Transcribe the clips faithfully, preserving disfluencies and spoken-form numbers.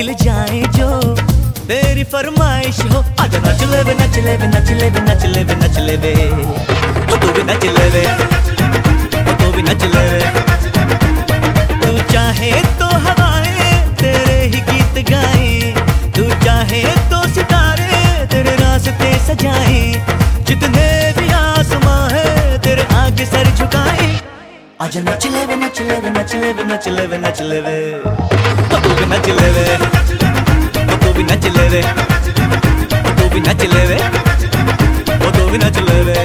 खिल जाए जो तेरी फरमाइश हो। आजा नच ले वे नच ले वे नच ले वे नच ले वे नच ले वे ओ तू भी नच ले वे ओ तू भी नच ले वे। तू चाहे तो हवाएं तेरे ही गीत गाए, तू चाहे तो सितारे तेरे रास्ते सजाए, जितने भी आसमां है तेरे आगे सर झुकाए। आजा नच ले वे नच ले वे नच ले वे नच ले वे नच ले वे ओ तू भी नच ले वे ओ तू भी नच ले वे ओ तू भी नच ले वे ओ तू भी नच ले वे।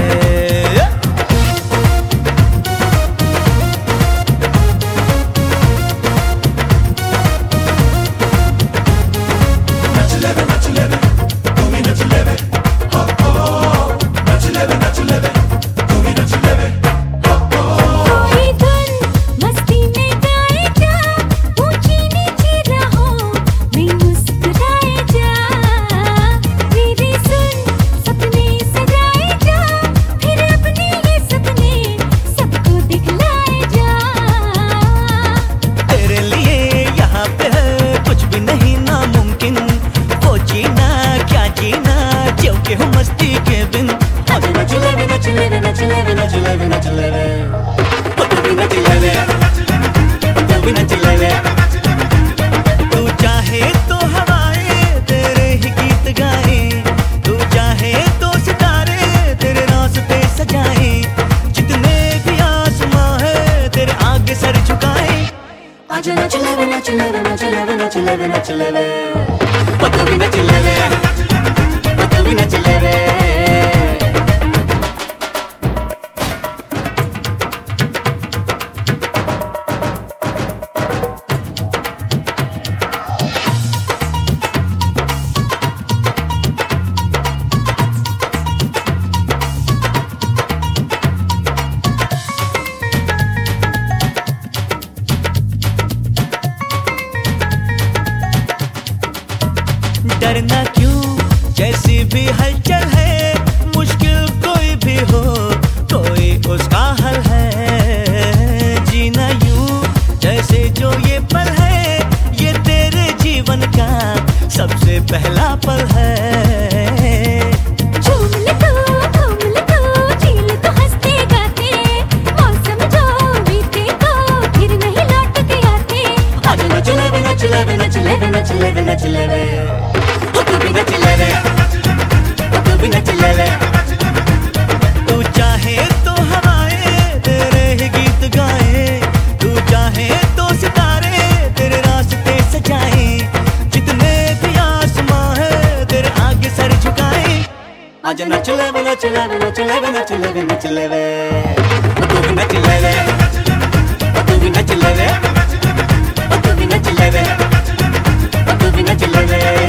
मस्ती के बिन आजा नच ले वे नच ले वे नच ले वे नच ले वे नच ले वे ओ तू भी नच ले वे ओ तू भी नच ले वे। तू चाहे तो हवाएं तेरे ही गीत गाए, तू चाहे तो सितारे तेरे रास्ते सजाए, जितने भी आसमां है तेरे आगे सर झुकाए। आजा नच ले वे नच ले वे नच ले वे नच ले वे नच ले वे ओ तू भी नच ले वे ओ तू भी नच ले वे। डरना क्यों जैसी भी हलचल है, मुश्किल कोई भी हो कोई उसका हल है। जीना यूं जैसे जो ये पल है, ये तेरे जीवन का सबसे पहला पल है। झूम ले तू घूम ले तू झील तो हंसते गाते, मौसम जो बीते को फिर नहीं लौट के आते। आजा नच ले वे नच ले वे नच ले वे नच ले वे नच ले वे ओ तू भी नच ले वे ओ तू भी नच ले वे। तू चाहे तो हवाएं तेरे ही गीत गाए, तू चाहे तो सितारे तेरे रास्ते सजाए, जितने भी आसमां है तेरे आगे सर झुकाए। आजा नच ले वे नच ले वे नच ले वे नच ले वे नच ले वे ओ तू भी नच ले वे ओ तू भी नच ले वे ओ तू भी नच ले वे ओ तू भी नच ले वे।